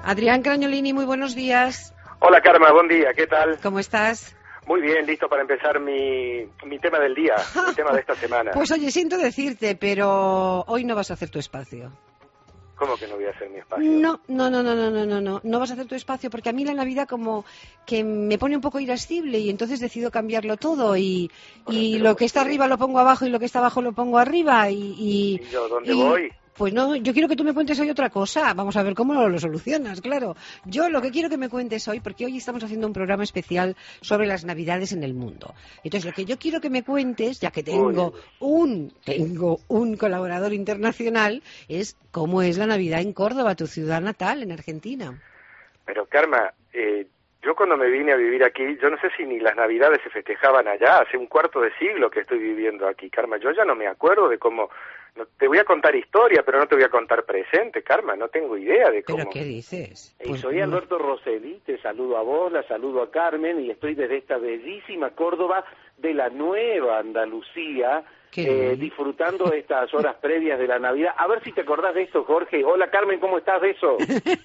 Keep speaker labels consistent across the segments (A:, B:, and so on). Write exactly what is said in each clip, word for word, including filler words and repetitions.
A: Adrián Crañolini, muy buenos días.
B: Hola Karma, buen día, ¿qué tal?
A: ¿Cómo estás?
B: Muy bien, listo para empezar mi, mi tema del día, mi tema de esta semana.
A: Pues oye, siento decirte, pero hoy no vas a hacer tu espacio.
B: ¿Cómo que no voy a hacer mi espacio?
A: No, no, no, no, no, no, no, no, no vas a hacer tu espacio porque a mí la Navidad como que me pone un poco irascible y entonces decido cambiarlo todo y, y lo que está arriba lo pongo abajo y lo que está abajo lo pongo arriba y... ¿Y,
B: ¿Y yo dónde
A: y,
B: voy?
A: Pues no, yo quiero que tú me cuentes hoy otra cosa. Vamos a ver cómo lo, lo solucionas, claro. Yo lo que quiero que me cuentes hoy, porque hoy estamos haciendo un programa especial sobre las Navidades en el mundo. Entonces, lo que yo quiero que me cuentes, ya que tengo
B: Uy.
A: un tengo un colaborador internacional, es cómo es la Navidad en Córdoba, tu ciudad natal, en Argentina.
B: Pero Karma, eh, yo cuando me vine a vivir aquí, yo no sé si ni las Navidades se festejaban allá, hace un cuarto de siglo que estoy viviendo aquí, Karma. Yo ya no me acuerdo de cómo... No, te voy a contar historia, pero no te voy a contar presente, Karma, no tengo idea de cómo...
A: ¿Pero qué dices?
C: Eh,
A: Pues,
C: soy Alberto Rosselli, te saludo a vos, la saludo a Carmen y estoy desde esta bellísima Córdoba de la nueva Andalucía, eh, disfrutando estas horas previas de la Navidad. A ver si te acordás de esto, Jorge. Hola Carmen, ¿cómo estás de eso?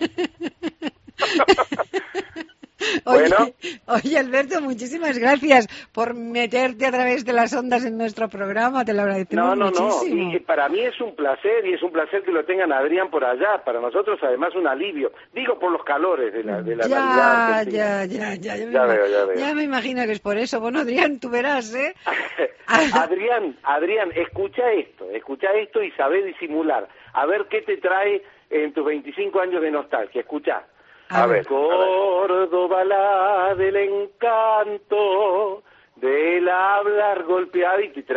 A: Oye,
B: Bueno.
A: oye, Alberto, muchísimas gracias por meterte a través de las ondas en nuestro programa, te lo agradecemos
C: No, no,
A: muchísimo.
C: no, y para mí es un placer y es un placer que lo tengan a Adrián por allá, para nosotros además un alivio, digo por los calores de la, de la
A: ya,
C: Navidad argentina.
A: ya, ya, ya, ya, me
B: Ya
A: ima-
B: veo, ya veo.
A: ya me imagino que es por eso. Bueno, Adrián, tú verás, ¿eh?
C: Adrián, Adrián, escucha esto, escucha esto y sabé disimular, a ver qué te trae en tus veinticinco años de nostalgia, escucha.
A: A
B: A
A: ver.
B: ver,
C: Córdoba, la del encanto, del hablar golpeadito y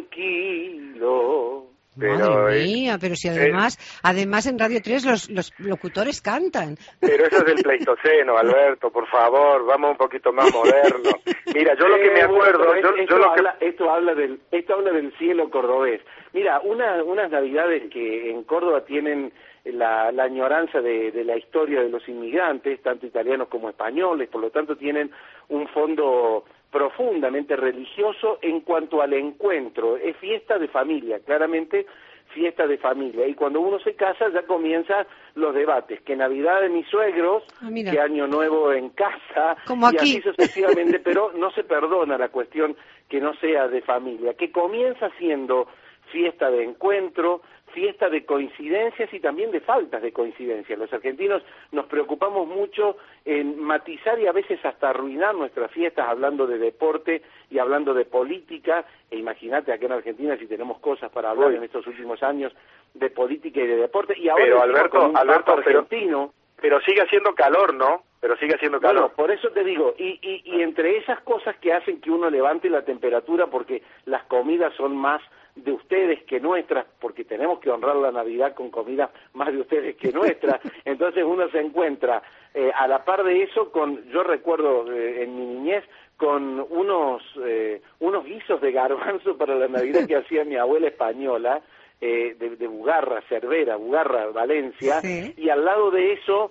C: tranquilo.
B: Pero,
A: Madre
B: eh,
A: mía, pero si además, además en Radio tres los, los locutores cantan.
B: Pero eso es del Pleistoceno, Alberto, por favor, vamos un poquito más moderno. Mira, yo lo que me
C: Eh, bueno,
B: acuerdo,
C: pero
B: yo,
C: esto,
B: yo lo que...
C: habla, esto habla del esto habla del cielo cordobés. Mira, una, unas navidades que en Córdoba tienen la, la añoranza de, de la historia de los inmigrantes, tanto italianos como españoles, por lo tanto tienen un fondo profundamente religioso en cuanto al encuentro. Es fiesta de familia, claramente fiesta de familia. Y cuando uno se casa ya comienzan los debates, que Navidad de mis suegros,
A: Ah, mira.
C: que Año Nuevo en casa,
A: Como
C: y
A: aquí.
C: así sucesivamente, pero no se perdona la cuestión que no sea de familia, que comienza siendo fiesta de encuentro, fiesta de coincidencias y también de faltas de coincidencias. Los argentinos nos preocupamos mucho en matizar y a veces hasta arruinar nuestras fiestas hablando de deporte y hablando de política, e imagínate acá en Argentina si tenemos cosas para hablar
B: Uy.
C: en estos últimos años de política y de deporte, y ahora
B: Pero,
C: encima
B: Alberto,
C: con un
B: Alberto,
C: papa
B: pero-
C: argentino.
B: Pero sigue haciendo calor, ¿no? Pero sigue haciendo calor.
C: Bueno, por eso te digo, y, y, y entre esas cosas que hacen que uno levante la temperatura, porque las comidas son más de ustedes que nuestras, porque tenemos que honrar la Navidad con comida más de ustedes que nuestras, entonces uno se encuentra eh, a la par de eso con, yo recuerdo eh, en mi niñez, con unos eh, unos guisos de garbanzo para la Navidad que hacía mi abuela española, eh, de, de Bugarra, Cervera, Bugarra, Valencia,
A: Sí.
C: y al lado de eso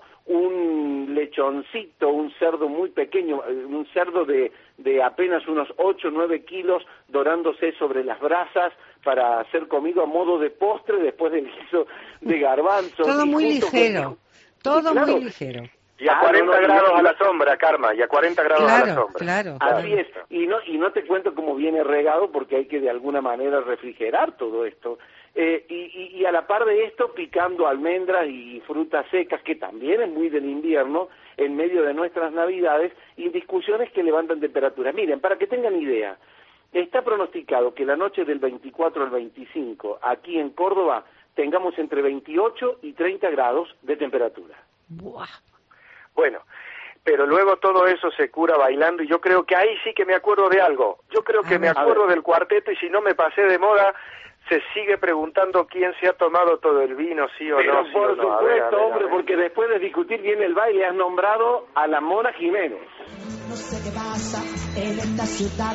C: un lechoncito, un cerdo muy pequeño, eh, un cerdo de, de apenas unos ocho o nueve kilos dorándose sobre las brasas para ser comido a modo de postre después del guiso de garbanzo.
A: Todo
C: Y
A: muy
C: junto con-
A: ligero, todo
C: Claro.
A: muy ligero.
B: Y a
C: Ah,
B: cuarenta
C: no, no,
B: grados
C: no,
B: a la
C: no.
B: sombra, Karma, y a cuarenta grados a la
A: Claro,
B: sombra.
A: claro.
C: Así
A: claro.
C: es, y no, y no te cuento cómo viene regado porque hay que de alguna manera refrigerar todo esto. Eh, y, y, y a la par de esto, picando almendras y frutas secas, que también es muy del invierno, en medio de nuestras Navidades, y discusiones que levantan temperaturas. Miren, para que tengan idea, está pronosticado que la noche del veinticuatro al veinticinco, aquí en Córdoba, tengamos entre veintiocho y treinta grados de temperatura.
A: Buah.
B: Bueno, pero luego todo eso se cura bailando y yo creo que ahí sí que me acuerdo de algo. Yo creo que
A: A
B: me
A: ver.
B: acuerdo del cuarteto y si no me pasé de moda, se sigue preguntando quién se ha tomado todo el vino, sí o
C: Pero
B: no, sí
C: por
B: o no. A
C: supuesto,
B: ver, a ver, a
C: hombre,
B: ver.
C: porque después de discutir bien el baile has nombrado a la Mona Jiménez.
D: No sé qué pasa en esta ciudad,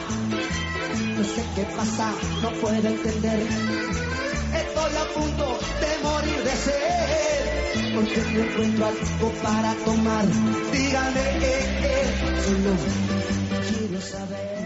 D: no sé qué pasa, no puedo entender. Estoy a punto de morir de sed, porque no encuentro algo para tomar. Dígame, eh, eh, solo quiero saber.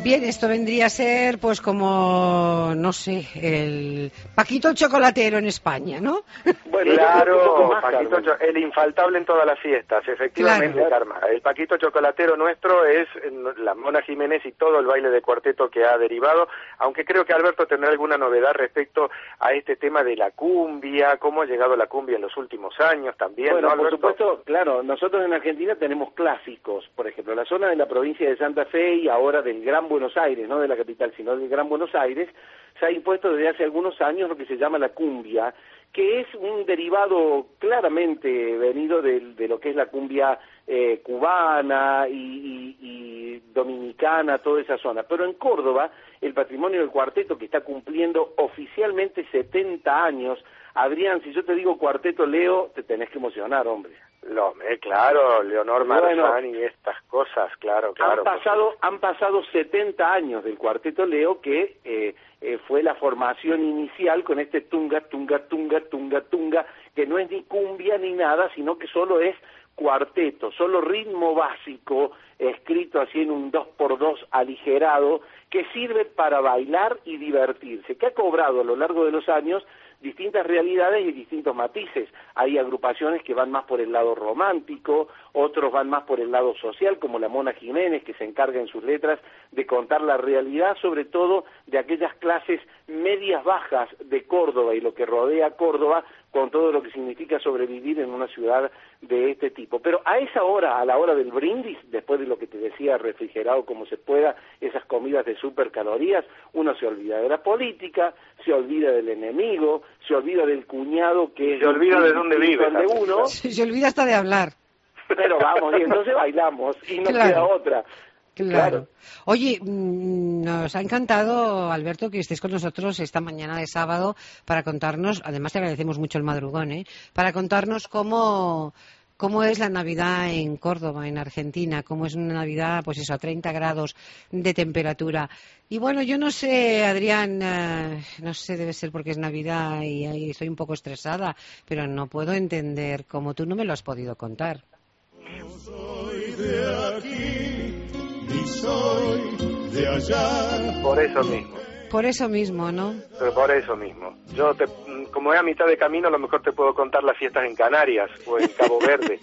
A: Bien, esto vendría a ser, pues, como, no sé, el Paquito el chocolatero en España, ¿no?
C: Bueno,
B: claro,
C: más,
B: Paquito, cho- el infaltable en todas las fiestas, efectivamente,
A: Claro.
B: Karma. El Paquito chocolatero nuestro es eh, la Mona Jiménez y todo el baile de cuarteto que ha derivado, aunque creo que Alberto tendrá alguna novedad respecto a este tema de la cumbia, cómo ha llegado la cumbia en los últimos años también,
C: Bueno,
B: ¿no,
C: por
B: Alberto?
C: supuesto, claro, nosotros en Argentina tenemos clásicos, por ejemplo, la zona de la provincia de Santa Fe y ahora del Gran Buenos Aires, no de la capital, sino del Gran Buenos Aires, se ha impuesto desde hace algunos años lo que se llama la cumbia, que es un derivado claramente venido de, de lo que es la cumbia eh, cubana y, y, y dominicana, toda esa zona. Pero en Córdoba, el patrimonio del cuarteto, que está cumpliendo oficialmente setenta años, Adrián, si yo te digo Cuarteto Leo, te tenés que emocionar, hombre.
B: Lo, eh, claro, Leonor
C: Bueno,
B: Marzán y estas cosas, claro, claro.
C: Han pasado, han pasado setenta años del Cuarteto Leo, que eh, eh, fue la formación inicial con este tunga, tunga, tunga, tunga, tunga, que no es ni cumbia ni nada, sino que solo es cuarteto, solo ritmo básico, escrito así en un dos por dos aligerado, que sirve para bailar y divertirse, que ha cobrado a lo largo de los años distintas realidades y distintos matices. Hay agrupaciones que van más por el lado romántico, otros van más por el lado social, como la Mona Jiménez, que se encarga en sus letras de contar la realidad, sobre todo de aquellas clases medias bajas de Córdoba y lo que rodea Córdoba, con todo lo que significa sobrevivir en una ciudad de este tipo. Pero a esa hora, a la hora del brindis, después de lo que te decía, refrigerado como se pueda, esas comidas de supercalorías, uno se olvida de la política, se olvida del enemigo, se olvida del cuñado que...
B: Se olvida de dónde vive.
C: De uno,
A: Se, se olvida hasta de hablar.
C: pero vamos, y entonces bailamos, y no
A: Claro.
C: queda otra.
A: Claro.
C: Claro.
A: Oye, mm, nos ha encantado, Alberto, que estés con nosotros esta mañana de sábado para contarnos, además te agradecemos mucho el madrugón, ¿eh? Para contarnos cómo, cómo es la Navidad en Córdoba, en Argentina, cómo es una Navidad, pues eso, a treinta grados de temperatura. Y bueno, yo no sé, Adrián, eh, no sé, debe ser porque es Navidad y ahí estoy un poco estresada, pero no puedo entender cómo tú no me lo has podido contar.
E: No soy de aquí, ni soy de allá.
B: Por eso mismo,
A: Por eso mismo, ¿no?
B: pero por eso mismo. Yo, te, como es a mitad de camino, a lo mejor te puedo contar las fiestas en Canarias o en Cabo Verde.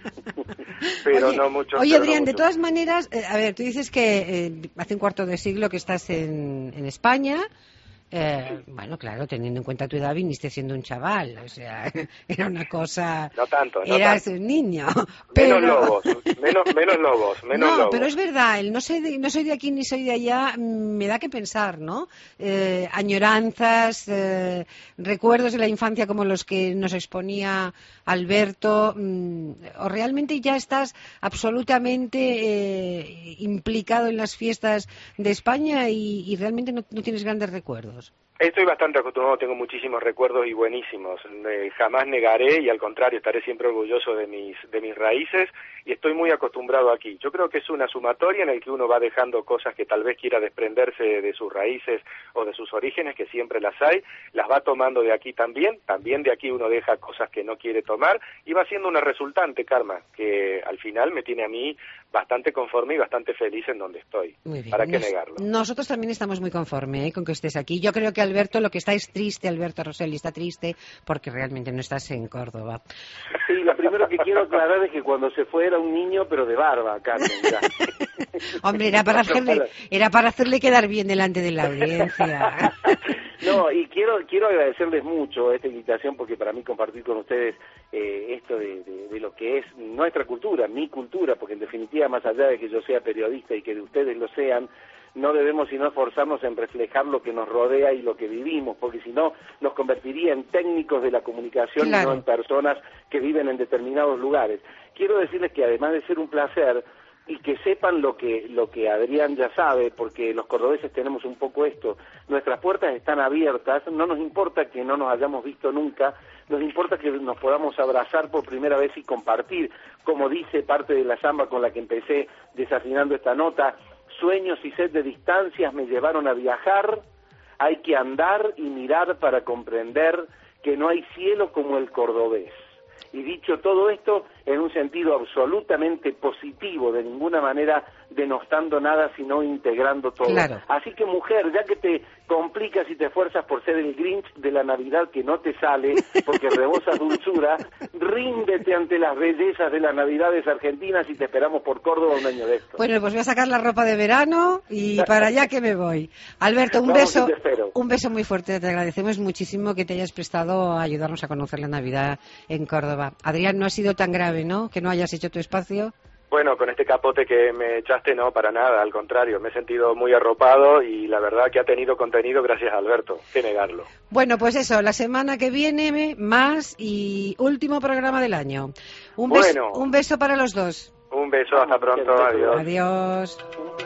B: Pero
A: oye,
B: no mucho.
A: Oye,
B: pero
A: Adrián,
B: no
A: de
B: mucho.
A: todas maneras, eh, a ver, tú dices que eh, hace un cuarto de siglo que estás en, en España. Eh, bueno, claro, teniendo en cuenta tu edad, viniste siendo un chaval, o sea, era una cosa...
B: No tanto, no
A: Eras
B: tanto.
A: un niño. Pero...
B: Menos lobos, menos, menos lobos, menos
A: no,
B: lobos.
A: pero es verdad, el no soy, de, no soy de aquí ni soy de allá mm, me da que pensar, ¿no? Eh, añoranzas, eh, recuerdos de la infancia como los que nos exponía Alberto, mm, o realmente ya estás absolutamente eh, implicado en las fiestas de España y, y realmente no, no tienes grandes recuerdos.
B: Estoy bastante acostumbrado, tengo muchísimos recuerdos y buenísimos. Eh, jamás negaré y al contrario estaré siempre orgulloso de mis de mis raíces y estoy muy acostumbrado aquí. Yo creo que es una sumatoria en el que uno va dejando cosas que tal vez quiera desprenderse de sus raíces o de sus orígenes, que siempre las hay, las va tomando de aquí también, también de aquí uno deja cosas que no quiere tomar y va siendo una resultante, Karma, que al final me tiene a mí bastante conforme y bastante feliz en donde estoy.
A: Muy bien.
B: ¿Para qué
A: Nos-
B: negarlo?
A: Nosotros también estamos muy conformes, ¿eh?, con que estés aquí. Yo creo que Alberto lo que está es triste, Alberto Rosselli está triste porque realmente no estás en Córdoba.
C: Sí, lo primero que quiero aclarar es que cuando se fue era un niño, pero de barba, Carmen. ya.
A: Hombre, era para hacerle, era para hacerle quedar bien delante de la audiencia.
C: No, y quiero quiero agradecerles mucho esta invitación porque para mí compartir con ustedes eh, esto de, de, de lo que es nuestra cultura, mi cultura, porque en definitiva, más allá de que yo sea periodista y que de ustedes lo sean, no debemos sino esforzarnos en reflejar lo que nos rodea y lo que vivimos, porque si no nos convertiría en técnicos de la comunicación
A: Claro.
C: y no en personas que viven en determinados lugares. Quiero decirles que además de ser un placer, y que sepan lo que lo que Adrián ya sabe, porque los cordobeses tenemos un poco esto, nuestras puertas están abiertas, no nos importa que no nos hayamos visto nunca, nos importa que nos podamos abrazar por primera vez y compartir, como dice parte de la samba con la que empecé desafinando esta nota, sueños y sed de distancias me llevaron a viajar, hay que andar y mirar para comprender que no hay cielo como el cordobés. Y dicho todo esto, en un sentido absolutamente positivo, de ninguna manera denostando nada, sino integrando todo.
A: Claro.
C: Así que, mujer, ya que te complicas y te esfuerzas por ser el Grinch de la Navidad que no te sale, porque rebosas dulzura, ríndete ante las bellezas de las Navidades argentinas y te esperamos por Córdoba un año de esto.
A: Bueno, pues voy a sacar la ropa de verano y para allá que me voy. Alberto, un
C: Vamos,
A: beso,
C: y te espero.
A: un beso muy fuerte. Te agradecemos muchísimo que te hayas prestado a ayudarnos a conocer la Navidad en Córdoba. Adrián, no ha sido tan grave, ¿no?, que no hayas hecho tu espacio.
B: Bueno, con este capote que me echaste, no, para nada, al contrario, me he sentido muy arropado y la verdad que ha tenido contenido gracias a Alberto, que negarlo.
A: Bueno, pues eso, la semana que viene más y último programa del año. Un
B: Bueno.
A: beso, un beso para los dos.
B: Un beso, hasta pronto, adiós.
A: Adiós.